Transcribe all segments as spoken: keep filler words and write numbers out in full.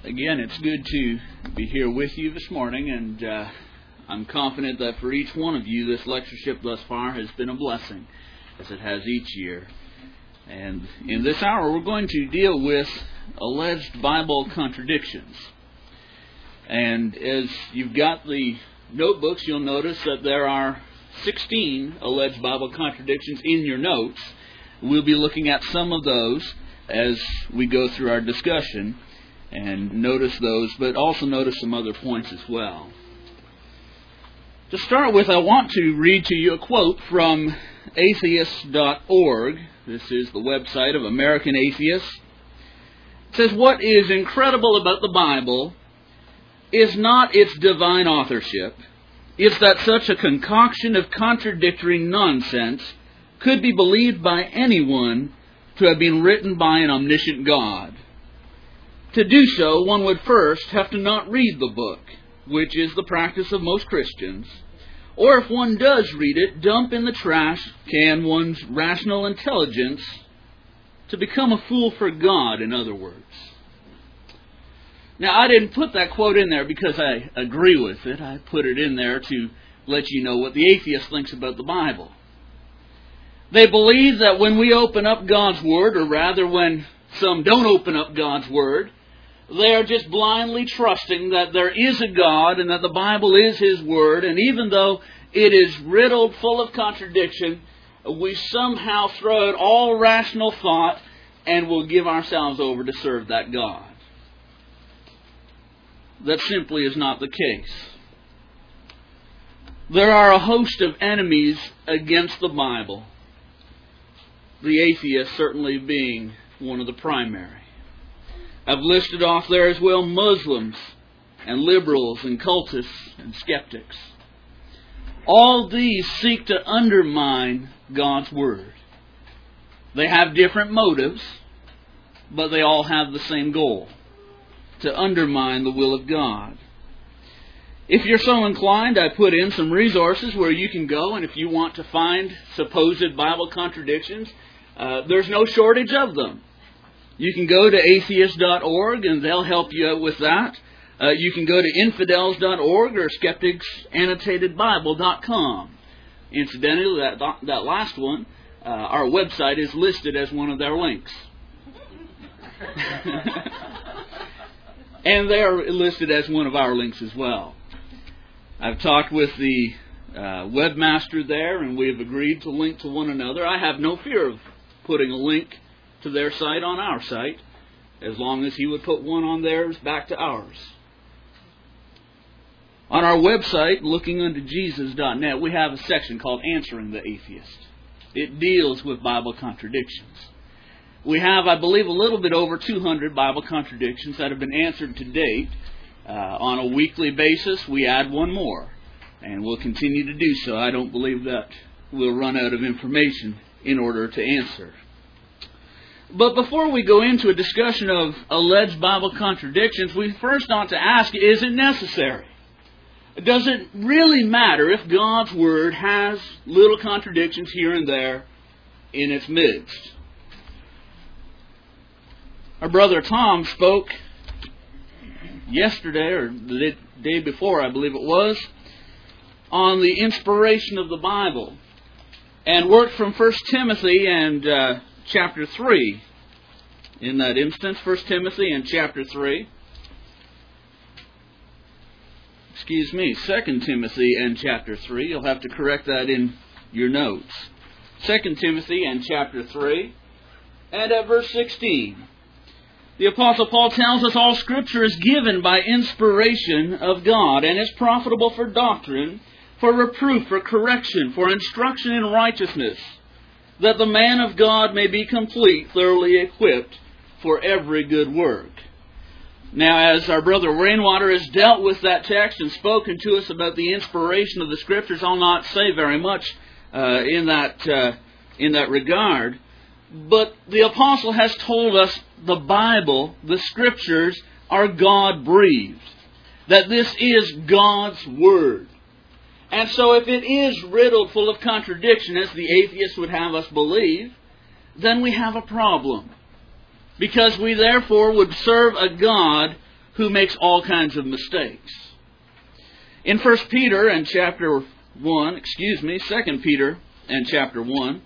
Again, it's good to be here with you this morning, and uh, I'm confident that for each one of you, this lectureship thus far has been a blessing, as it has each year. And in this hour, we're going to deal with alleged Bible contradictions. And as you've got the notebooks, you'll notice that there are sixteen alleged Bible contradictions in your notes. We'll be looking at some of those as we go through our discussion. And notice those, but also notice some other points as well. To start with, I want to read to you a quote from atheist dot org. This is the website of American Atheists. It says, "What is incredible about the Bible is not its divine authorship. It's that such a concoction of contradictory nonsense could be believed by anyone to have been written by an omniscient God. To do so, one would first have to not read the book, which is the practice of most Christians, or if one does read it, dump in the trash can one's rational intelligence to become a fool for God, in other words." Now, I didn't put that quote in there because I agree with it. I put it in there to let you know what the atheist thinks about the Bible. They believe that when we open up God's Word, or rather when some don't open up God's Word, they are just blindly trusting that there is a God and that the Bible is His Word, and even though it is riddled full of contradiction, we somehow throw out all rational thought and will give ourselves over to serve that God. That simply is not the case. There are a host of enemies against the Bible, the atheist certainly being one of the primary. I've listed off there as well Muslims and liberals and cultists and skeptics. All these seek to undermine God's Word. They have different motives, but they all have the same goal: to undermine the will of God. If you're so inclined, I put in some resources where you can go, and if you want to find supposed Bible contradictions, uh, there's no shortage of them. You can go to atheist dot org and they'll help you out with that. Uh, you can go to infidels dot org or skeptics annotated bible dot com. Incidentally, that, that last one, uh, our website is listed as one of their links. And they are listed as one of our links as well. I've talked with the uh, webmaster there, and we have agreed to link to one another. I have no fear of putting a link to their site on our site, as long as he would put one on theirs back to ours. On our website, looking unto jesus dot net, we have a section called Answering the Atheist. It deals with Bible contradictions. We have, I believe, a little bit over two hundred Bible contradictions that have been answered to date. Uh, on a weekly basis, we add one more, and we'll continue to do so. I don't believe that we'll run out of information in order to answer. But before we go into a discussion of alleged Bible contradictions, we first ought to ask, is it necessary? Does it really matter if God's Word has little contradictions here and there in its midst? Our brother Tom spoke yesterday, or the day before, I believe it was, on the inspiration of the Bible, and worked from First Timothy and uh, chapter three. In that instance, First Timothy and chapter three. Excuse me, Second Timothy and chapter three. You'll have to correct that in your notes. Second Timothy and chapter three. And at verse sixteen. The Apostle Paul tells us all Scripture is given by inspiration of God and is profitable for doctrine, for reproof, for correction, for instruction in righteousness, that the man of God may be complete, thoroughly equipped for every good work. Now, as our brother Rainwater has dealt with that text and spoken to us about the inspiration of the Scriptures, I'll not say very much uh, in that uh, in that regard. But the Apostle has told us the Bible, the Scriptures, are God-breathed. That this is God's Word. And so if it is riddled full of contradiction, as the atheists would have us believe, then we have a problem. Because we therefore would serve a God who makes all kinds of mistakes. In First Peter and chapter one, excuse me, Second Peter and chapter one,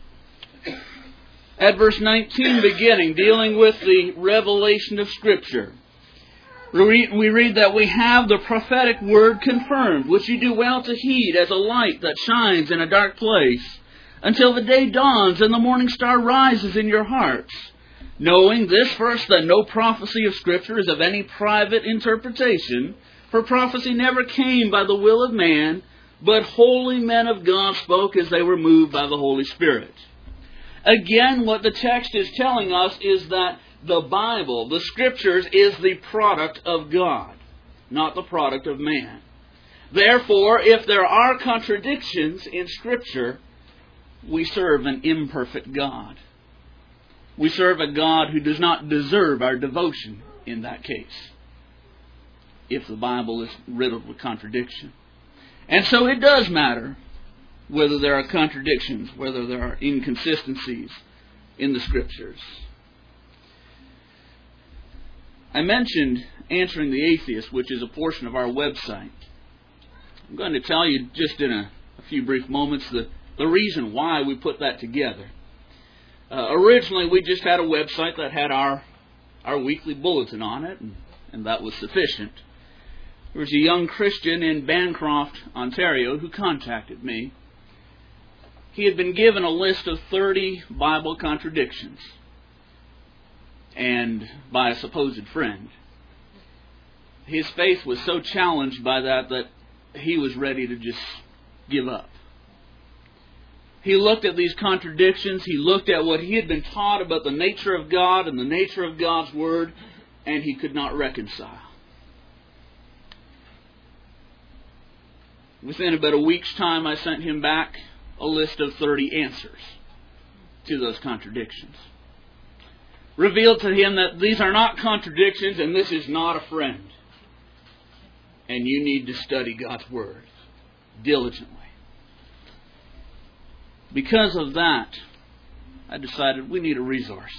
at verse nineteen beginning, dealing with the revelation of Scripture, we read that we have the prophetic word confirmed, which you do well to heed as a light that shines in a dark place, until the day dawns and the morning star rises in your hearts. Knowing this first, that no prophecy of Scripture is of any private interpretation, for prophecy never came by the will of man, but holy men of God spoke as they were moved by the Holy Spirit. Again, what the text is telling us is that the Bible, the Scriptures, is the product of God, not the product of man. Therefore, if there are contradictions in Scripture, we serve an imperfect God. We serve a God who does not deserve our devotion in that case, if the Bible is riddled with contradiction. And so it does matter whether there are contradictions, whether there are inconsistencies in the Scriptures. I mentioned Answering the Atheist, which is a portion of our website. I'm going to tell you just in a, a few brief moments the, the reason why we put that together. Uh, originally, we just had a website that had our our weekly bulletin on it, and, and that was sufficient. There was a young Christian in Bancroft, Ontario, who contacted me. He had been given a list of thirty Bible contradictions, and by a supposed friend. His faith was so challenged by that that he was ready to just give up. He looked at these contradictions, he looked at what he had been taught about the nature of God and the nature of God's Word, and he could not reconcile. Within about a week's time, I sent him back a list of thirty answers to those contradictions. Revealed to him that these are not contradictions and this is not a friend. And you need to study God's Word diligently. Because of that, I decided we need a resource.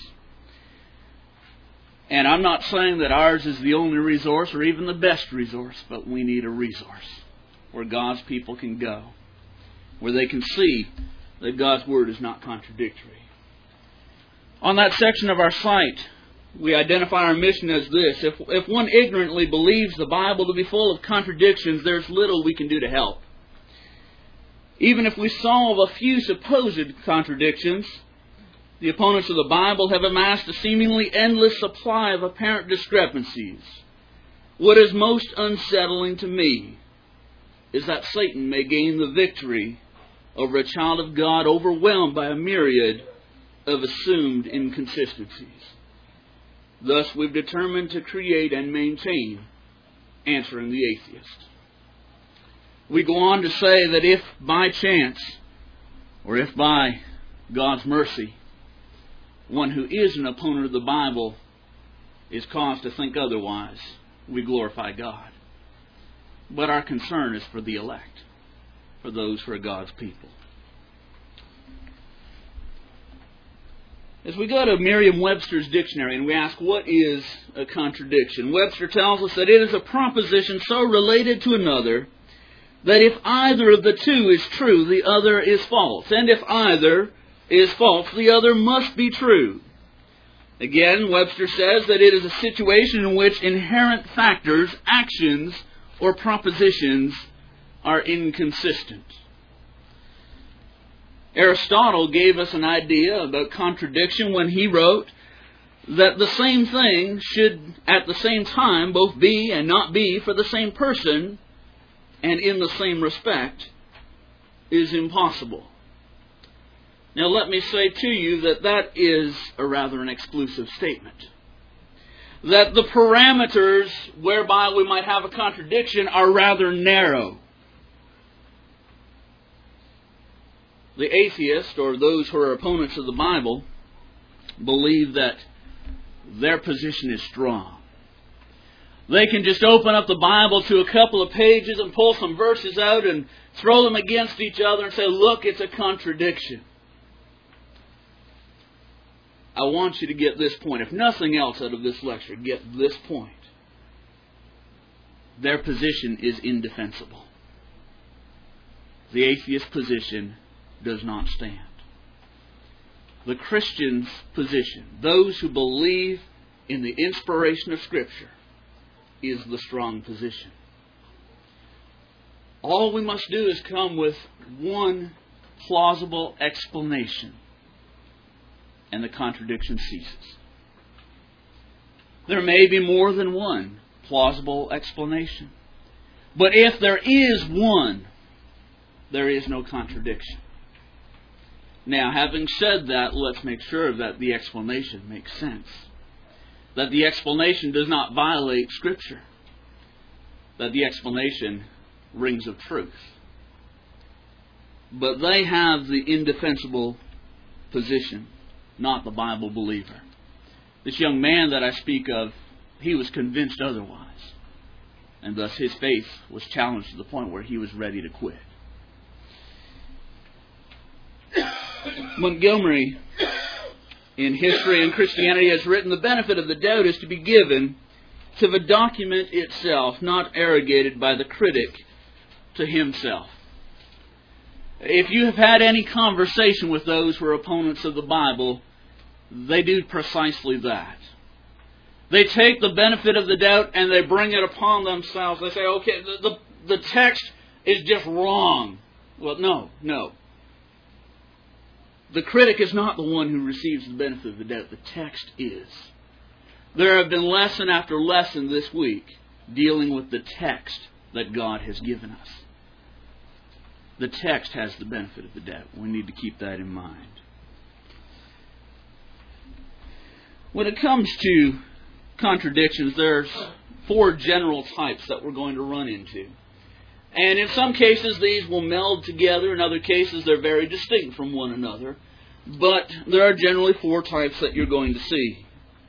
And I'm not saying that ours is the only resource or even the best resource, but we need a resource where God's people can go, where they can see that God's Word is not contradictory. On that section of our site, we identify our mission as this. If, if one ignorantly believes the Bible to be full of contradictions, there's little we can do to help. Even if we solve a few supposed contradictions, the opponents of the Bible have amassed a seemingly endless supply of apparent discrepancies. What is most unsettling to me is that Satan may gain the victory over a child of God overwhelmed by a myriad of assumed inconsistencies. Thus, we've determined to create and maintain Answering the Atheist. We go on to say that if by chance, or if by God's mercy, one who is an opponent of the Bible is caused to think otherwise, we glorify God. But our concern is for the elect, for those who are God's people. As we go to Merriam-Webster's dictionary and we ask, what is a contradiction? Webster tells us that it is a proposition so related to another that if either of the two is true, the other is false. And if either is false, the other must be true. Again, Webster says that it is a situation in which inherent factors, actions, or propositions are inconsistent. Aristotle gave us an idea about contradiction when he wrote that the same thing should at the same time both be and not be for the same person and in the same respect is impossible. Now let me say to you that that is a rather an exclusive statement. That the parameters whereby we might have a contradiction are rather narrow. The atheist, or those who are opponents of the Bible, believe that their position is strong. They can just open up the Bible to a couple of pages and pull some verses out and throw them against each other and say, look, it's a contradiction. I want you to get this point. If nothing else out of this lecture, get this point. their position is indefensible. The atheist position does not stand. The Christian's position, those who believe in the inspiration of Scripture, is the strong position. All we must do is come with one plausible explanation, and the contradiction ceases. There may be more than one plausible explanation, but if there is one, there is no contradiction. Now, having said that, let's make sure that the explanation makes sense. That the explanation does not violate Scripture. That the explanation rings of truth. But they have the indefensible position, not the Bible believer. This young man that I speak of, he was convinced otherwise. And thus his faith was challenged to the point where he was ready to quit. Montgomery, in History and Christianity, has written, the benefit of the doubt is to be given to the document itself, not arrogated by the critic to himself. If you have had any conversation with those who are opponents of the Bible, they do precisely that. They take the benefit of the doubt and they bring it upon themselves. They say, okay, the, the, the text is just wrong. Well, no, no. The critic is not the one who receives the benefit of the doubt. The text is. There have been lesson after lesson this week dealing with the text that God has given us. The text has the benefit of the doubt. We need to keep that in mind. When it comes to contradictions, there's four general types that we're going to run into. And in some cases, these will meld together. In other cases, they're very distinct from one another. But there are generally four types that you're going to see.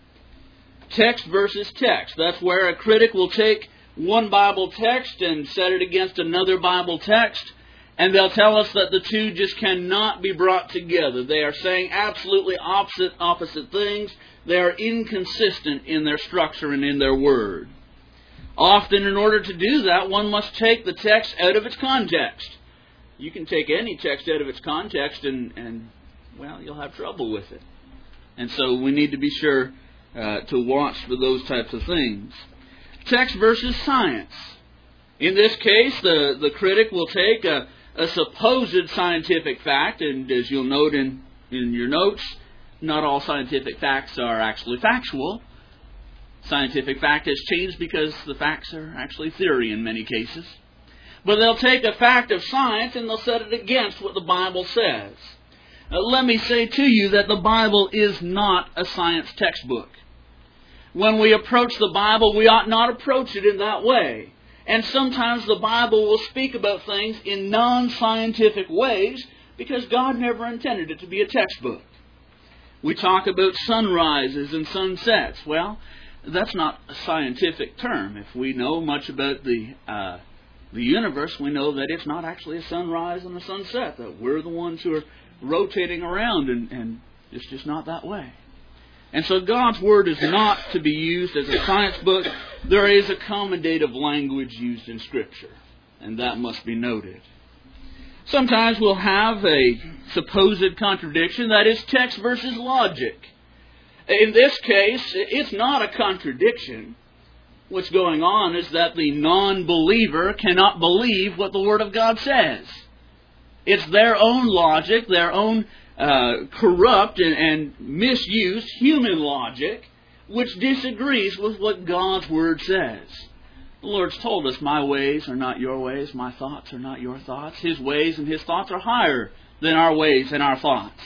Text versus text. That's where a critic will take one Bible text and set it against another Bible text. And they'll tell us that the two just cannot be brought together. They are saying absolutely opposite, opposite things. They are inconsistent in their structure and in their word. Often, in order to do that, one must take the text out of its context. You can take any text out of its context and, and well, you'll have trouble with it. And so we need to be sure uh, to watch for those types of things. Text versus science. In this case, the, the critic will take a, a supposed scientific fact, and as you'll note in, in your notes, not all scientific facts are actually factual. Scientific fact has changed because the facts are actually theory in many cases. But they'll take a fact of science and they'll set it against what the Bible says. Now, let me say to you that the Bible is not a science textbook. When we approach the Bible, we ought not approach it in that way. And sometimes the Bible will speak about things in non-scientific ways because God never intended it to be a textbook. We talk about sunrises and sunsets. Well, that's not a scientific term. If we know much about the uh, the universe, we know that it's not actually a sunrise and a sunset. That we're the ones who are rotating around, and, and it's just not that way. And so God's Word is not to be used as a science book. There is accommodative language used in Scripture, and that must be noted. Sometimes we'll have a supposed contradiction, that is text versus logic. In this case, it's not a contradiction. What's going on is that the non-believer cannot believe what the Word of God says. It's their own logic, their own uh, corrupt and, and misused human logic, which disagrees with what God's Word says. The Lord's told us, my ways are not your ways, my thoughts are not your thoughts. His ways and His thoughts are higher than our ways and our thoughts.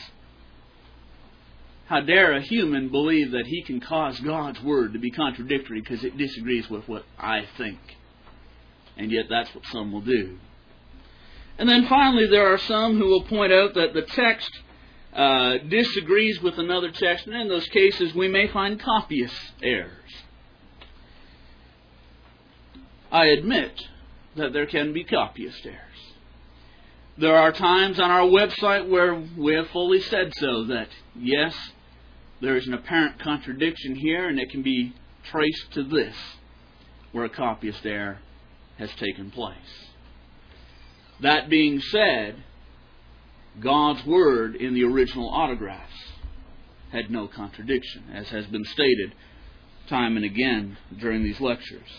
How dare a human believe that he can cause God's Word to be contradictory because it disagrees with what I think? And yet that's what some will do. And then finally there are some who will point out that the text uh, disagrees with another text, and in those cases we may find copyist errors. I admit that there can be copyist errors. There are times on our website where we have fully said so, that yes, there is an apparent contradiction here and it can be traced to this, where a copyist error has taken place. That being said, God's Word in the original autographs had no contradiction, as has been stated time and again during these lectures.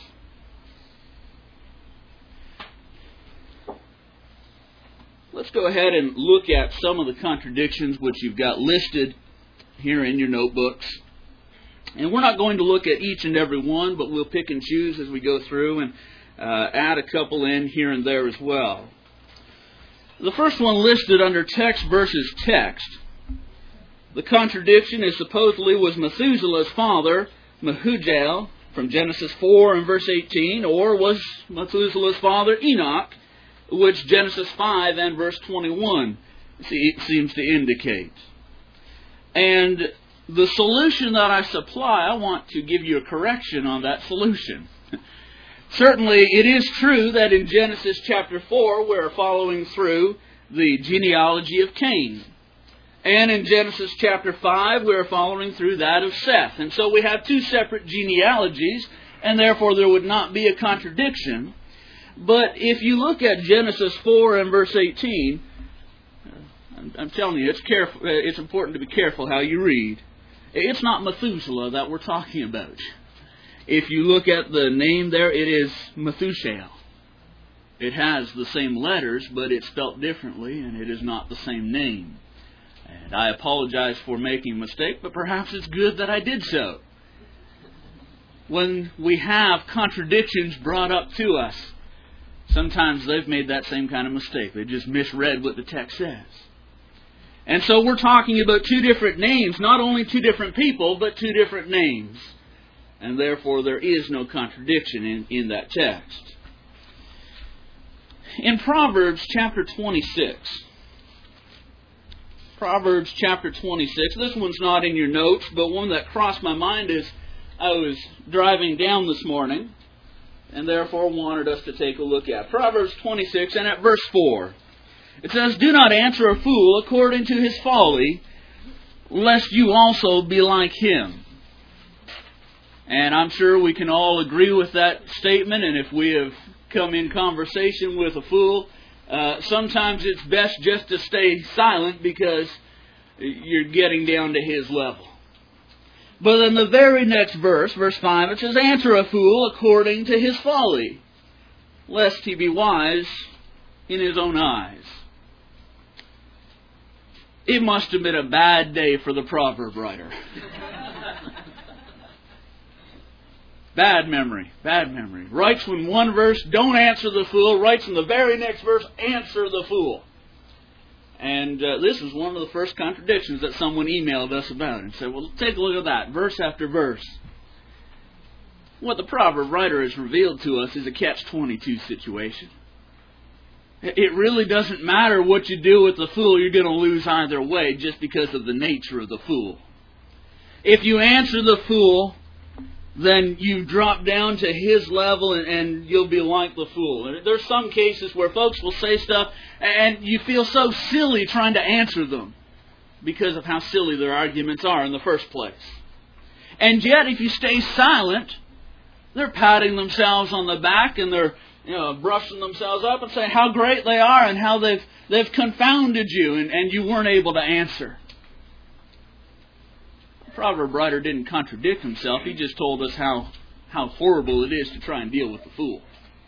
Let's go ahead and look at some of the contradictions which you've got listed here in your notebooks. And we're not going to look at each and every one, but we'll pick and choose as we go through and uh, add a couple in here and there as well. The first one listed under text versus text. The contradiction is supposedly was Methuselah's father, Mehujael, from Genesis four and verse eighteen, or was Methuselah's father Enoch, which Genesis five and verse twenty-one seems to indicate. And the solution that I supply, I want to give you a correction on that solution. Certainly, it is true that in Genesis chapter four, we're following through the genealogy of Cain. And in Genesis chapter five, we're following through that of Seth. And so we have two separate genealogies, and therefore there would not be a contradiction. But if you look at Genesis four and verse eighteen, I'm telling you, it's careful. It's important to be careful how you read. It's not Methuselah that we're talking about. If you look at the name there, it is Methushael. It has the same letters, but it's spelt differently, and it is not the same name. And I apologize for making a mistake, but perhaps it's good that I did so. When we have contradictions brought up to us, sometimes they've made that same kind of mistake. They just misread what the text says. And so we're talking about two different names, not only two different people, but two different names. And therefore there is no contradiction in, in that text. In Proverbs chapter twenty-six, Proverbs chapter twenty-six, this one's not in your notes, but one that crossed my mind as I was driving down this morning, and therefore wanted us to take a look at. Proverbs twenty-six, and at verse four, it says, "Do not answer a fool according to his folly, lest you also be like him." And I'm sure we can all agree with that statement, and if we have come in conversation with a fool, uh, sometimes it's best just to stay silent because you're getting down to his level. But in the very next verse, verse five, it says, "Answer a fool according to his folly, lest he be wise in his own eyes." It must have been a bad day for the proverb writer. Bad memory, bad memory. Writes in one verse, "Don't answer the fool." Writes in the very next verse, "Answer the fool." And uh, this is one of the first contradictions that someone emailed us about and said, well, take a look at that, verse after verse. What the proverb writer has revealed to us is a catch twenty-two situation. It really doesn't matter what you do with the fool, you're going to lose either way just because of the nature of the fool. If you answer the fool, then you drop down to his level and, and you'll be like the fool. There's some cases where folks will say stuff and you feel so silly trying to answer them because of how silly their arguments are in the first place. And yet, if you stay silent, they're patting themselves on the back and they're you know, brushing themselves up and saying how great they are and how they've they've confounded you and, and you weren't able to answer. The proverb writer didn't contradict himself. He just told us how, how horrible it is to try and deal with the fool.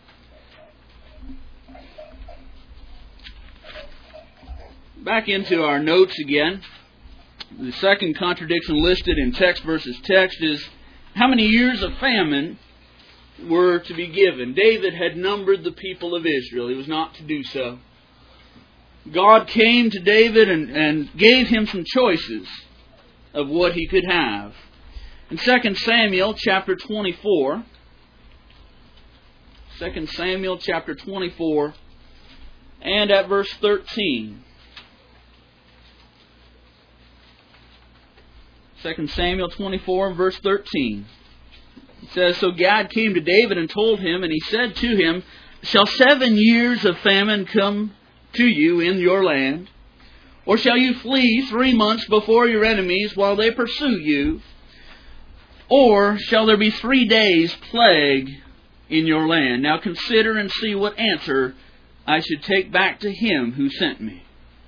Back into our notes again. The second contradiction listed in text versus text is how many years of famine were to be given. David had numbered the people of Israel. He was not to do so. God came to David and, and gave him some choices of what he could have. In Second Samuel chapter twenty-four, Second Samuel chapter twenty-four, and at verse thirteen. Second Samuel twenty-four and verse thirteen. It says, "So Gad came to David and told him, and he said to him, Shall seven years of famine come to you in your land? Or shall you flee three months before your enemies while they pursue you? Or shall there be three days' plague in your land. Now consider and see what answer I should take back to him who sent me.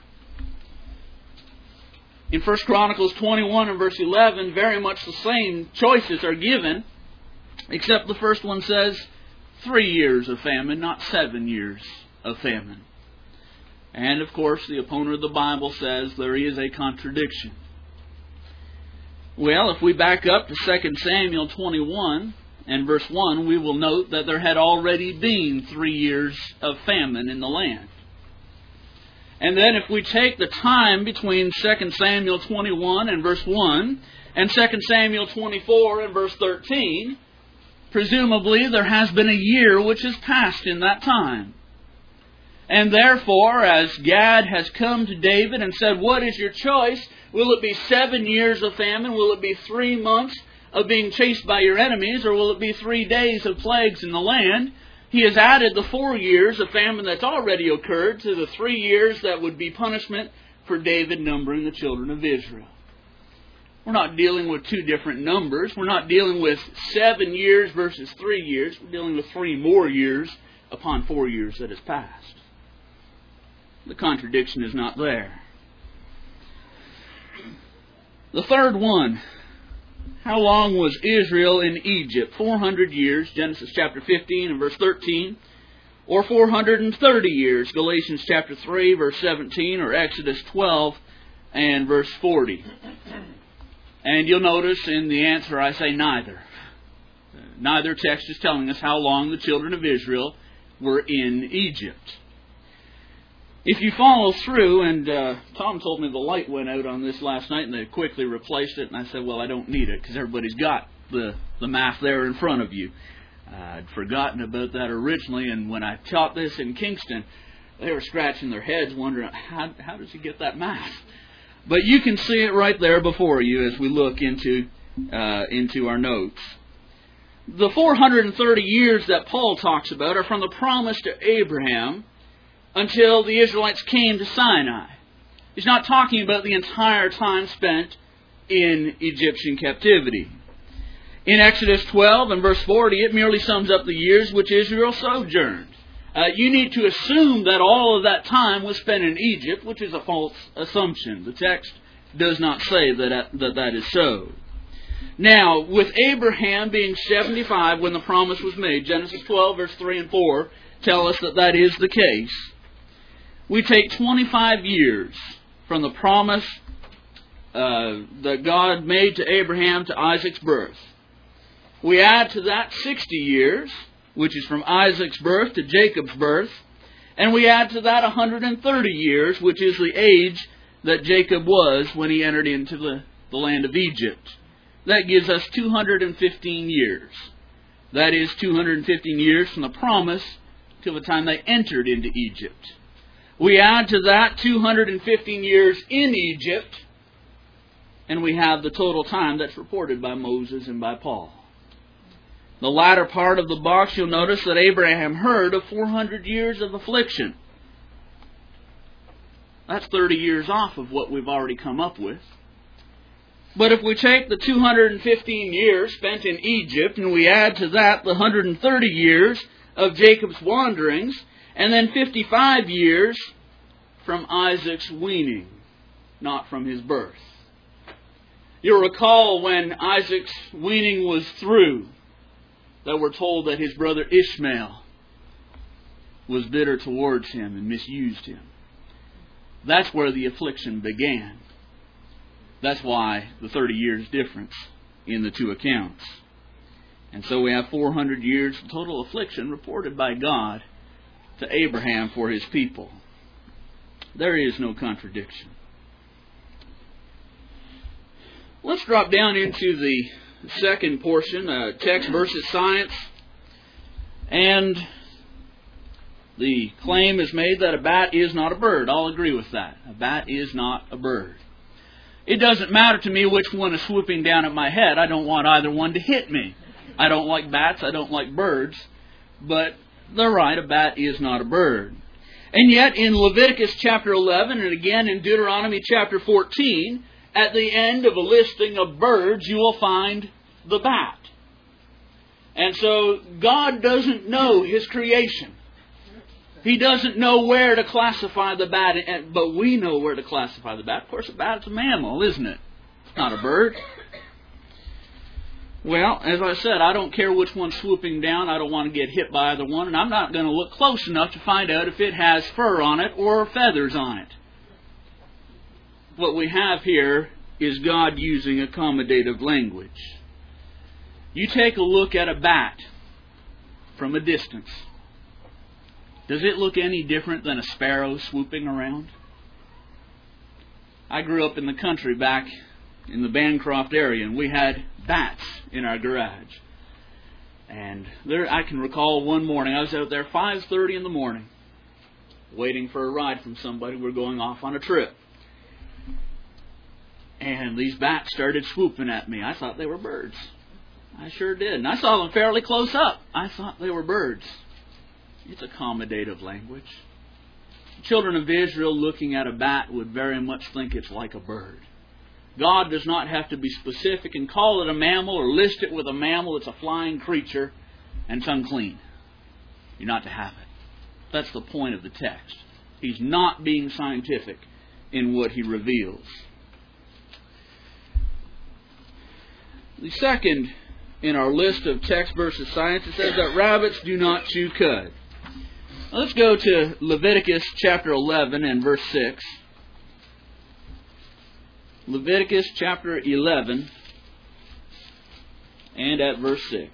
In First Chronicles twenty-one and verse eleven, very much the same choices are given, except the first one says three years of famine, not seven years of famine. And of course, the opponent of the Bible says there is a contradiction. Well, if we back up to Second Samuel twenty-one and verse one, we will note that there had already been three years of famine in the land. And then if we take the time between Second Samuel twenty-one and verse one and Second Samuel twenty-four and verse thirteen, presumably there has been a year which has passed in that time. And therefore, as Gad has come to David and said, what is your choice? Will it be seven years of famine? Will it be three months of being chased by your enemies? Or will it be three days of plagues in the land? He has added the four years of famine that's already occurred to the three years that would be punishment for David numbering the children of Israel. We're not dealing with two different numbers. We're not dealing with seven years versus three years. We're dealing with three more years upon four years that has passed. The contradiction is not there. The third one. How long was Israel in Egypt? four hundred years, Genesis chapter fifteen and verse thirteen. Or four hundred thirty years, Galatians chapter three, verse seventeen, or Exodus twelve and verse forty. And you'll notice in the answer I say neither. Neither text is telling us how long the children of Israel were in Egypt. If you follow through, and uh, Tom told me the light went out on this last night and they quickly replaced it, and I said, well, I don't need it because everybody's got the, the math there in front of you. Uh, I'd forgotten about that originally, and when I taught this in Kingston, they were scratching their heads wondering, how, how does he get that math? But you can see it right there before you as we look into, uh, into our notes. The four hundred thirty years that Paul talks about are from the promise to Abraham until the Israelites came to Sinai. He's not talking about the entire time spent in Egyptian captivity. In Exodus twelve and verse forty, it merely sums up the years which Israel sojourned. Uh, you need to assume that all of that time was spent in Egypt, which is a false assumption. The text does not say that that, that is so. Now, with Abraham being seventy-five when the promise was made, Genesis twelve verse three and four tell us that that is the case. We take twenty-five years from the promise uh, that God made to Abraham to Isaac's birth. We add to that sixty years, which is from Isaac's birth to Jacob's birth. And we add to that one hundred thirty years, which is the age that Jacob was when he entered into the, the land of Egypt. That gives us two hundred fifteen years. That is two hundred fifteen years from the promise till the time they entered into Egypt. We add to that two hundred fifteen years in Egypt, and we have the total time that's reported by Moses and by Paul. The latter part of the box, you'll notice that Abraham heard of four hundred years of affliction. That's thirty years off of what we've already come up with. But if we take the two hundred fifteen years spent in Egypt, and we add to that the one hundred thirty years of Jacob's wanderings, and then fifty-five years from Isaac's weaning, not from his birth. You'll recall when Isaac's weaning was through, that we're told that his brother Ishmael was bitter towards him and misused him. That's where the affliction began. That's why the thirty years difference in the two accounts. And so we have four hundred years of total affliction reported by God to Abraham for his people. There is no contradiction. Let's drop down into the second portion, uh, text versus science. And the claim is made that a bat is not a bird. I'll agree with that. A bat is not a bird. It doesn't matter to me which one is swooping down at my head. I don't want either one to hit me. I don't like bats. I don't like birds. But they're right, a bat is not a bird. And yet in Leviticus chapter eleven and again in Deuteronomy chapter fourteen, at the end of a listing of birds, you will find the bat. And so God doesn't know His creation. He doesn't know where to classify the bat, but we know where to classify the bat. Of course, a bat's a mammal, isn't it? It's not a bird. Well, as I said, I don't care which one's swooping down. I don't want to get hit by either one, and I'm not going to look close enough to find out if it has fur on it or feathers on it. What we have here is God using accommodative language. You take a look at a bat from a distance. Does it look any different than a sparrow swooping around? I grew up in the country back in the Bancroft area, and we had bats in our garage. And there, I can recall one morning, I was out there five thirty in the morning, waiting for a ride from somebody. We're going off on a trip. And these bats started swooping at me. I thought they were birds. I sure did. And I saw them fairly close up. I thought they were birds. It's accommodative language. The children of Israel looking at a bat would very much think it's like a bird. God does not have to be specific and call it a mammal or list it with a mammal. It's a flying creature and it's unclean. You're not to have it. That's the point of the text. He's not being scientific in what He reveals. The second in our list of text versus science, it says that rabbits do not chew cud. Now let's go to Leviticus chapter eleven and verse six. Leviticus chapter eleven and at verse six.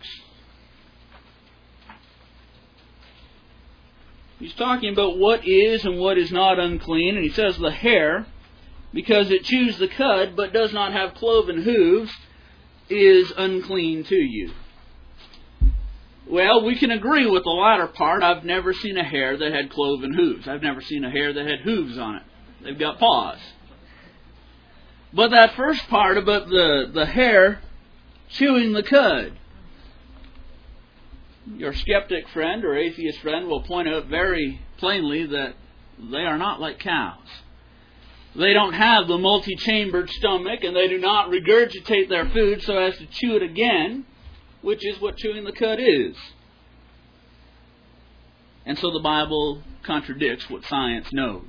He's talking about what is and what is not unclean, and he says the hare, because it chews the cud but does not have cloven hooves, is unclean to you. Well, we can agree with the latter part. I've never seen a hare that had cloven hooves. I've never seen a hare that had hooves on it. They've got paws. But that first part about the, the hare chewing the cud, your skeptic friend or atheist friend will point out very plainly that they are not like cows. They don't have the multi-chambered stomach, and they do not regurgitate their food so as to chew it again, which is what chewing the cud is. And so the Bible contradicts what science knows.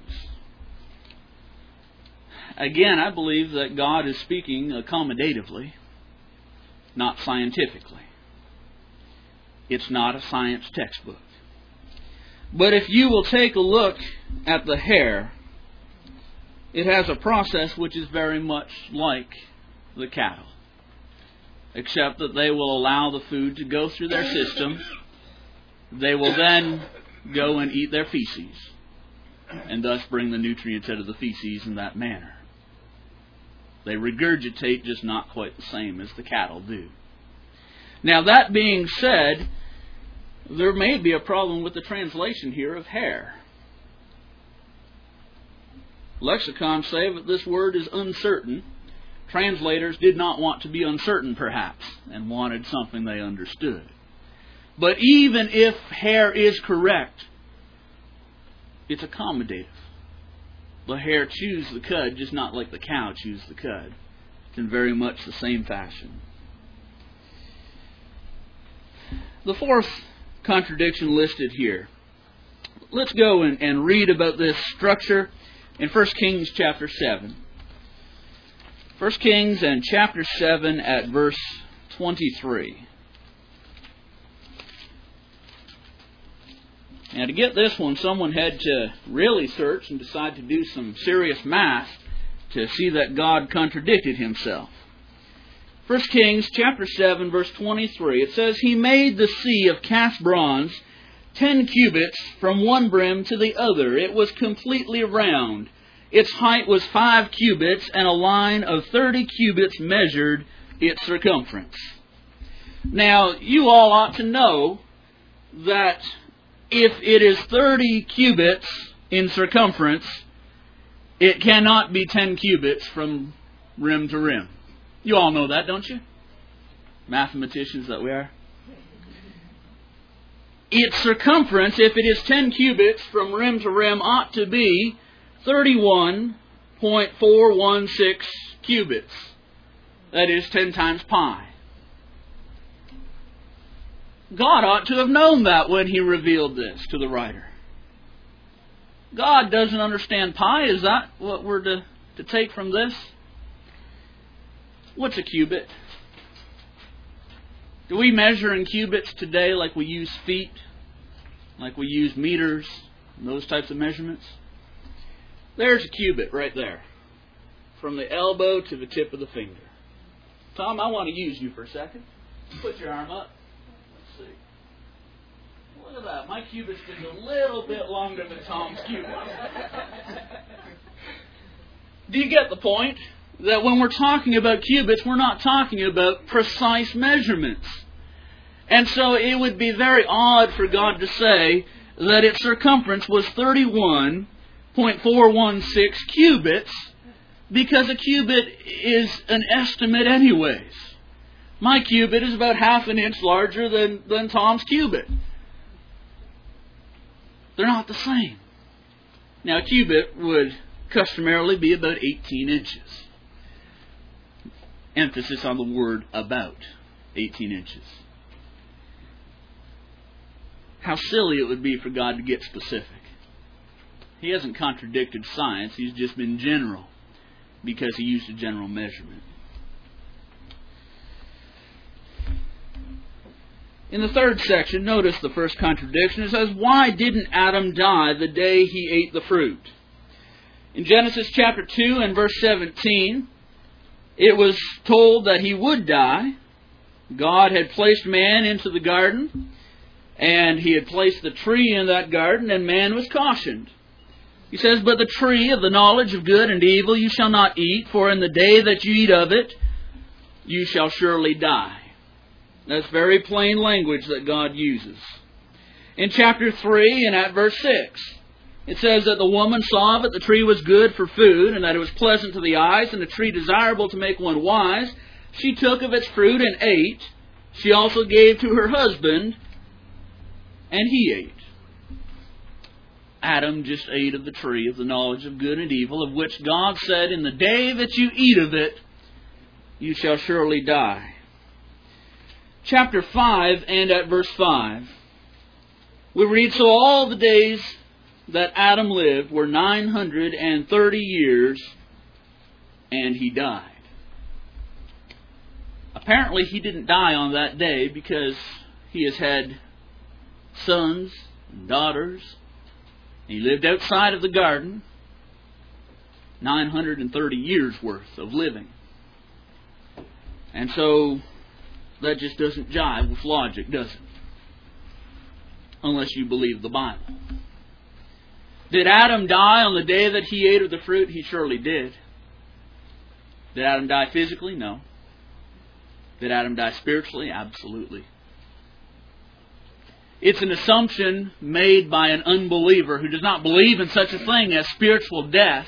Again, I believe that God is speaking accommodatively, not scientifically. It's not a science textbook. But if you will take a look at the hare, it has a process which is very much like the cattle, except that they will allow the food to go through their system. They will then go and eat their feces, and thus bring the nutrients out of the feces in that manner. They regurgitate, just not quite the same as the cattle do. Now, that being said, there may be a problem with the translation here of hare. Lexicons say that this word is uncertain. Translators did not want to be uncertain, perhaps, and wanted something they understood. But even if hare is correct, it's accommodative. The hare chews the cud, just not like the cow chews the cud. It's in very much the same fashion. The fourth contradiction listed here. Let's go and, and read about this structure in First Kings chapter seven. First Kings and chapter seven at verse twenty-three. Now, to get this one, someone had to really search and decide to do some serious math to see that God contradicted Himself. First Kings chapter seven, verse twenty-three. It says, He made the sea of cast bronze ten cubits from one brim to the other. It was completely round. Its height was five cubits, and a line of thirty cubits measured its circumference. Now, you all ought to know that if it is thirty cubits in circumference, it cannot be ten cubits from rim to rim. You all know that, don't you? Mathematicians that we are. Its circumference, if it is ten cubits from rim to rim, ought to be thirty-one point four one six cubits. That is ten times pi. God ought to have known that when He revealed this to the writer. God doesn't understand pi. Is that what we're to, to take from this? What's a cubit? Do we measure in cubits today like we use feet? Like we use meters? And those types of measurements? There's a cubit right there. From the elbow to the tip of the finger. Tom, I want to use you for a second. Put your arm up. Let's see. Look at that. My cubit's just a little bit longer than Tom's cubit. Do you get the point? That when we're talking about cubits, we're not talking about precise measurements. And so it would be very odd for God to say that its circumference was thirty-one point four one six cubits, because a cubit is an estimate anyways. My cubit is about half an inch larger than, than Tom's cubit. They're not the same. Now, a cubit would customarily be about eighteen inches. Emphasis on the word about. eighteen inches. How silly it would be for God to get specific. He hasn't contradicted science. He's just been general because He used a general measurement. In the third section, notice the first contradiction. It says, why didn't Adam die the day he ate the fruit? In Genesis chapter two and verse seventeen, it was told that he would die. God had placed man into the garden, and He had placed the tree in that garden, and man was cautioned. He says, but the tree of the knowledge of good and evil you shall not eat, for in the day that you eat of it, you shall surely die. That's very plain language that God uses. In chapter three and at verse six, it says that the woman saw that the tree was good for food, and that it was pleasant to the eyes, and a tree desirable to make one wise. She took of its fruit and ate. She also gave to her husband, and he ate. Adam just ate of the tree of the knowledge of good and evil, of which God said, in the day that you eat of it, you shall surely die. Chapter five and at verse five, we read, so all the days that Adam lived were nine hundred thirty years, and he died. Apparently he didn't die on that day because he has had sons and daughters. He lived outside of the garden, nine hundred thirty years worth of living. And so that just doesn't jive with logic, does it? Unless you believe the Bible. Did Adam die on the day that he ate of the fruit? He surely did. Did Adam die physically? No. Did Adam die spiritually? Absolutely. It's an assumption made by an unbeliever who does not believe in such a thing as spiritual death.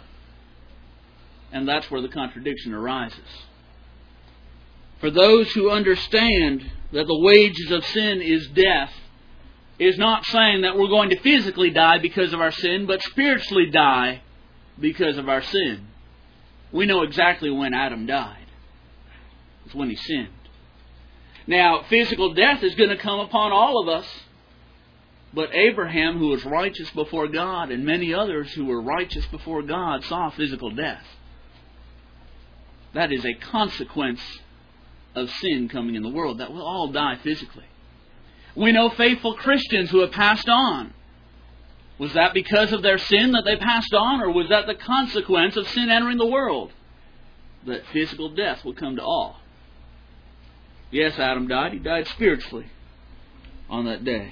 And that's where the contradiction arises. For those who understand that the wages of sin is death, is not saying that we're going to physically die because of our sin, but spiritually die because of our sin. We know exactly when Adam died. It's when he sinned. Now, physical death is going to come upon all of us. But Abraham, who was righteous before God, and many others who were righteous before God, saw physical death. That is a consequence of sin coming in the world, that we'll all die physically. We know faithful Christians who have passed on. Was that because of their sin that they passed on, or was that the consequence of sin entering the world? That physical death will come to all. Yes, Adam died. He died spiritually on that day.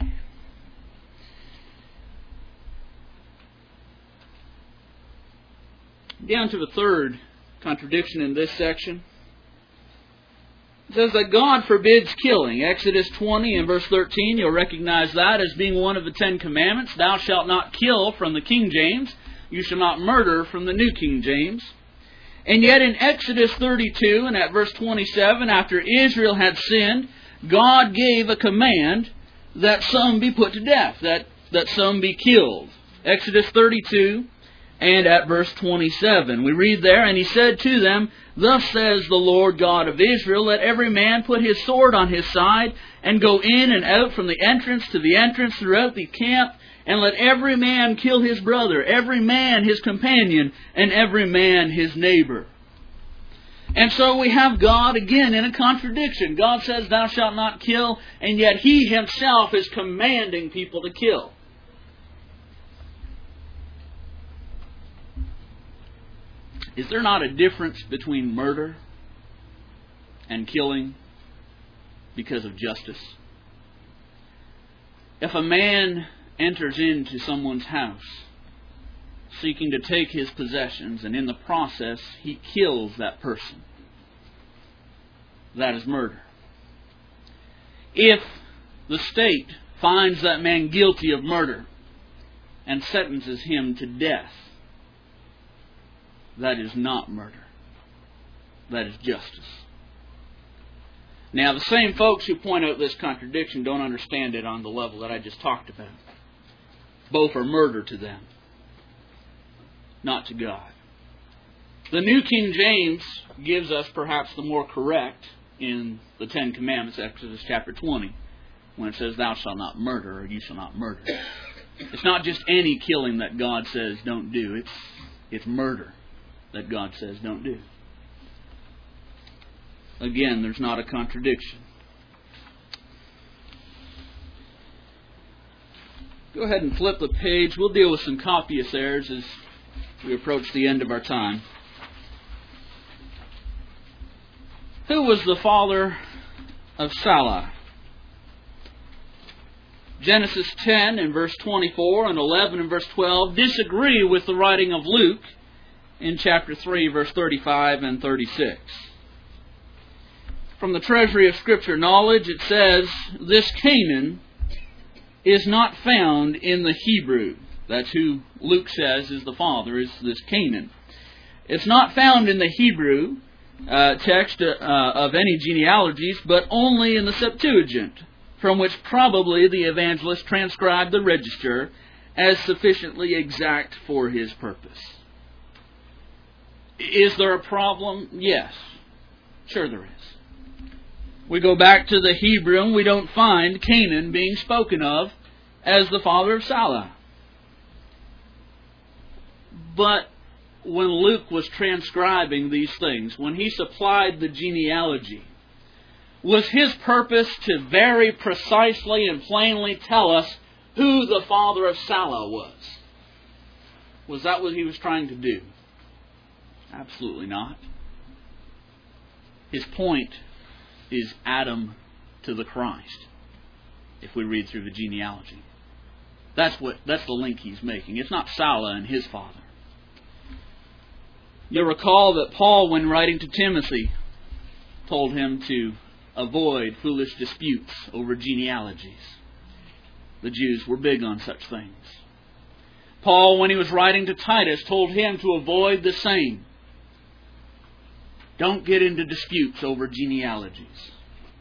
Down to the third contradiction in this section. It says that God forbids killing. Exodus twenty and verse thirteen, you'll recognize that as being one of the Ten Commandments. Thou shalt not kill from the King James. You shall not murder from the New King James. And yet in Exodus thirty-two and at verse twenty-seven, after Israel had sinned, God gave a command that some be put to death, that, that some be killed. Exodus thirty-two And at verse twenty-seven, we read there, "And he said to them, Thus says the Lord God of Israel, Let every man put his sword on his side, and go in and out from the entrance to the entrance throughout the camp, and let every man kill his brother, every man his companion, and every man his neighbor." And so we have God again in a contradiction. God says, "Thou shalt not kill," and yet He Himself is commanding people to kill. Is there not a difference between murder and killing because of justice? If a man enters into someone's house seeking to take his possessions, and in the process he kills that person, that is murder. If the state finds that man guilty of murder and sentences him to death, that is not murder. That is justice. Now, the same folks who point out this contradiction don't understand it on the level that I just talked about. Both are murder to them, not to God. The New King James gives us perhaps the more correct in the Ten Commandments, Exodus chapter twenty, when it says, "Thou shalt not murder," or "You shall not murder." It's not just any killing that God says don't do. It's, it's murder that God says don't do. Again, there's not a contradiction. Go ahead and flip the page. We'll deal with some copyist errors as we approach the end of our time. Who was the father of Salah? Genesis ten and verse twenty-four and eleven and verse twelve disagree with the writing of Luke in chapter three, verse thirty-five and thirty-six. From the treasury of Scripture knowledge, it says, "This Canaan is not found in the Hebrew." That's who Luke says is the father, is this Canaan. It's not found in the Hebrew uh, text uh, of any genealogies, but only in the Septuagint, from which probably the evangelist transcribed the register as sufficiently exact for his purpose. Is there a problem? Yes. Sure there is. We go back to the Hebrew and we don't find Canaan being spoken of as the father of Salah. But when Luke was transcribing these things, when he supplied the genealogy, was his purpose to very precisely and plainly tell us who the father of Salah was? Was that what he was trying to do? Absolutely not. His point is Adam to the Christ, if we read through the genealogy. That's what that's the link he's making. It's not Salah and his father. You'll recall that Paul, when writing to Timothy, told him to avoid foolish disputes over genealogies. The Jews were big on such things. Paul, when he was writing to Titus, told him to avoid the same. Don't get into disputes over genealogies.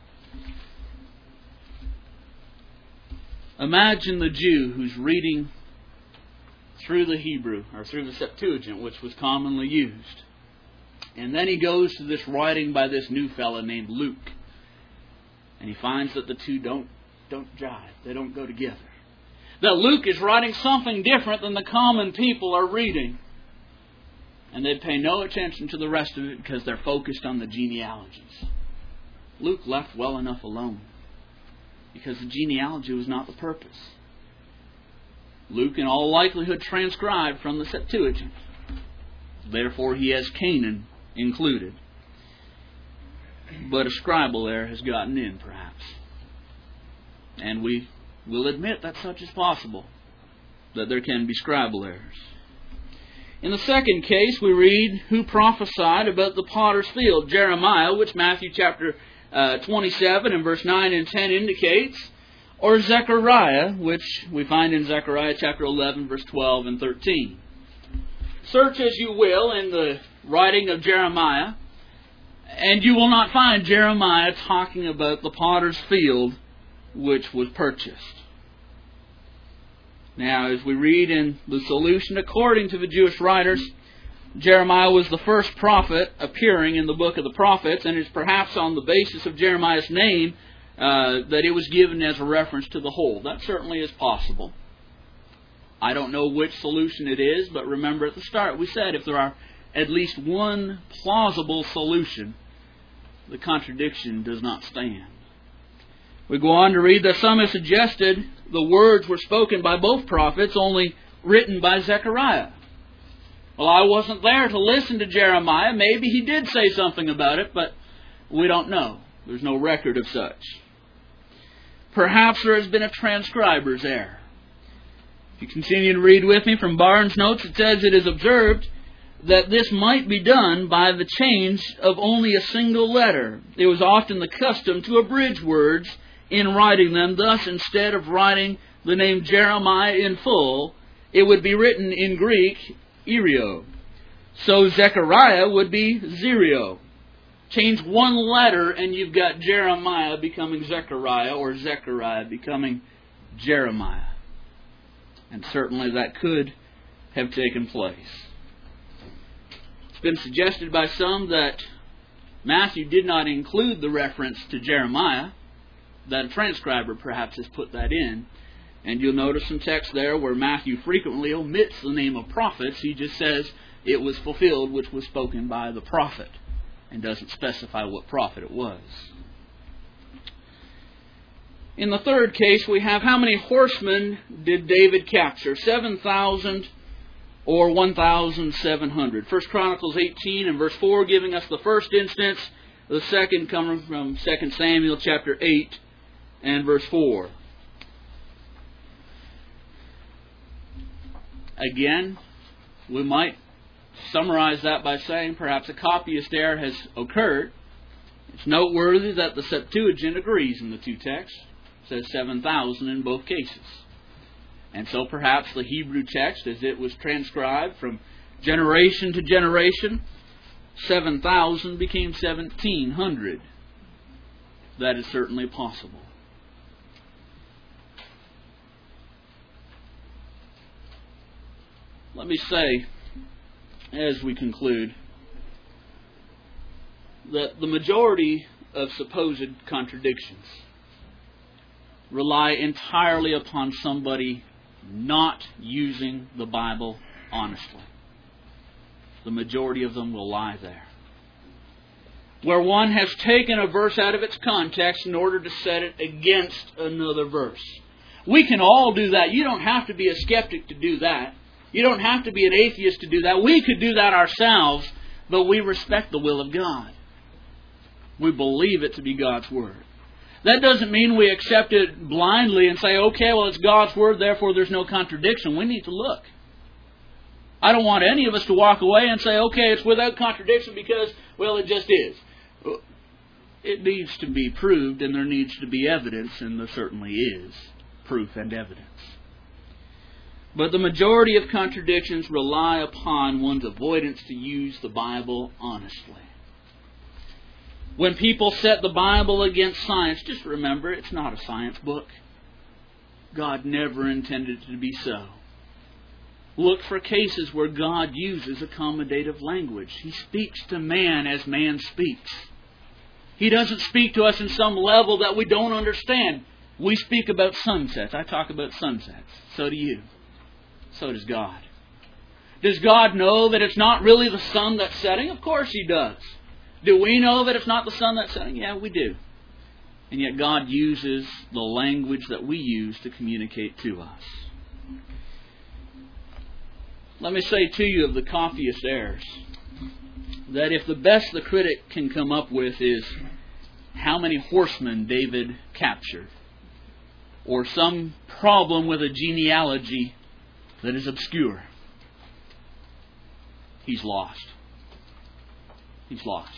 Imagine the Jew who's reading through the Hebrew, or through the Septuagint, which was commonly used. And then he goes to this writing by this new fellow named Luke. And he finds that the two don't, don't jive. They don't go together. That Luke is writing something different than the common people are reading. And they pay no attention to the rest of it because they're focused on the genealogies. Luke left well enough alone, because the genealogy was not the purpose. Luke, in all likelihood, transcribed from the Septuagint. Therefore, he has Canaan included. But a scribal error has gotten in, perhaps. And we will admit that such is possible, that there can be scribal errors. In the second case, we read who prophesied about the potter's field, Jeremiah, which Matthew chapter uh, twenty-seven and verse nine and ten indicates, or Zechariah, which we find in Zechariah chapter eleven, verse twelve and thirteen. Search as you will in the writing of Jeremiah, and you will not find Jeremiah talking about the potter's field which was purchased. Now, as we read in the solution, according to the Jewish writers, Jeremiah was the first prophet appearing in the book of the prophets, and it's perhaps on the basis of Jeremiah's name uh, that it was given as a reference to the whole. That certainly is possible. I don't know which solution it is, but remember at the start we said if there are at least one plausible solution, the contradiction does not stand. We go on to read that some have suggested the words were spoken by both prophets, only written by Zechariah. Well, I wasn't there to listen to Jeremiah. Maybe he did say something about it, but we don't know. There's no record of such. Perhaps there has been a transcriber's error. If you continue to read with me from Barnes' notes, it says, it is observed that this might be done by the change of only a single letter. It was often the custom to abridge words in writing them. Thus, instead of writing the name Jeremiah in full, it would be written in Greek, Erio. So Zechariah would be Zerio. Change one letter and you've got Jeremiah becoming Zechariah, or Zechariah becoming Jeremiah. And certainly that could have taken place. It's been suggested by some that Matthew did not include the reference to Jeremiah, that a transcriber perhaps has put that in. And you'll notice some text there where Matthew frequently omits the name of prophets. He just says it was fulfilled which was spoken by the prophet, and doesn't specify what prophet it was. In the third case, we have how many horsemen did David capture? seven thousand or one thousand seven hundred. First Chronicles eighteen and verse four giving us the first instance. The second coming from Second Samuel chapter eight and verse four. Again, we might summarize that by saying perhaps a copyist error has occurred. It's noteworthy that the Septuagint agrees in the two texts. It says seven thousand in both cases. And so perhaps the Hebrew text, as it was transcribed from generation to generation, seven thousand became seventeen hundred. That is certainly possible. Let me say, as we conclude, that the majority of supposed contradictions rely entirely upon somebody not using the Bible honestly. The majority of them will lie there. Where one has taken a verse out of its context in order to set it against another verse. We can all do that. You don't have to be a skeptic to do that. You don't have to be an atheist to do that. We could do that ourselves, but we respect the will of God. We believe it to be God's Word. That doesn't mean we accept it blindly and say, okay, well, it's God's Word, therefore there's no contradiction. We need to look. I don't want any of us to walk away and say, okay, it's without contradiction because, well, it just is. It needs to be proved, and there needs to be evidence, and there certainly is proof and evidence. But the majority of contradictions rely upon one's avoidance to use the Bible honestly. When people set the Bible against science, just remember, it's not a science book. God never intended it to be so. Look for cases where God uses accommodative language. He speaks to man as man speaks. He doesn't speak to us in some level that we don't understand. We speak about sunsets. I talk about sunsets. So do you. So does God. Does God know that it's not really the sun that's setting? Of course He does. Do we know that it's not the sun that's setting? Yeah, we do. And yet God uses the language that we use to communicate to us. Let me say to you of the copyist errors, that if the best the critic can come up with is how many horsemen David captured, or some problem with a genealogy that is obscure, he's lost. He's lost.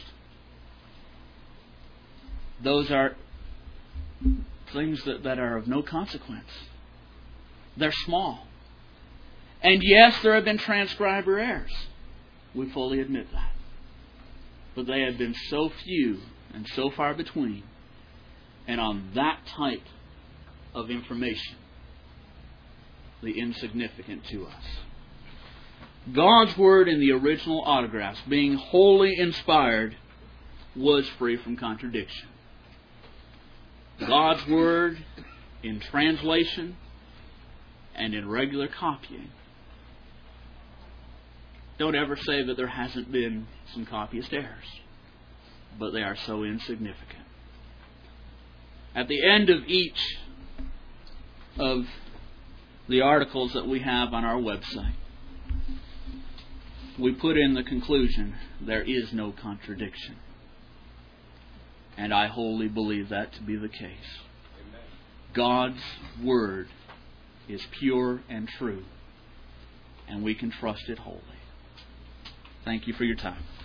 Those are things that, that are of no consequence. They're small. And yes, there have been transcriber errors. We fully admit that. But they have been so few and so far between, and on that type of information, the insignificant to us. God's Word in the original autographs, being wholly inspired, was free from contradiction. God's Word in translation and in regular copying. Don't ever say that there hasn't been some copyist errors, but they are so insignificant. At the end of each of the articles that we have on our website, we put in the conclusion, there is no contradiction. And I wholly believe that to be the case. Amen. God's Word is pure and true, and we can trust it wholly. Thank you for your time.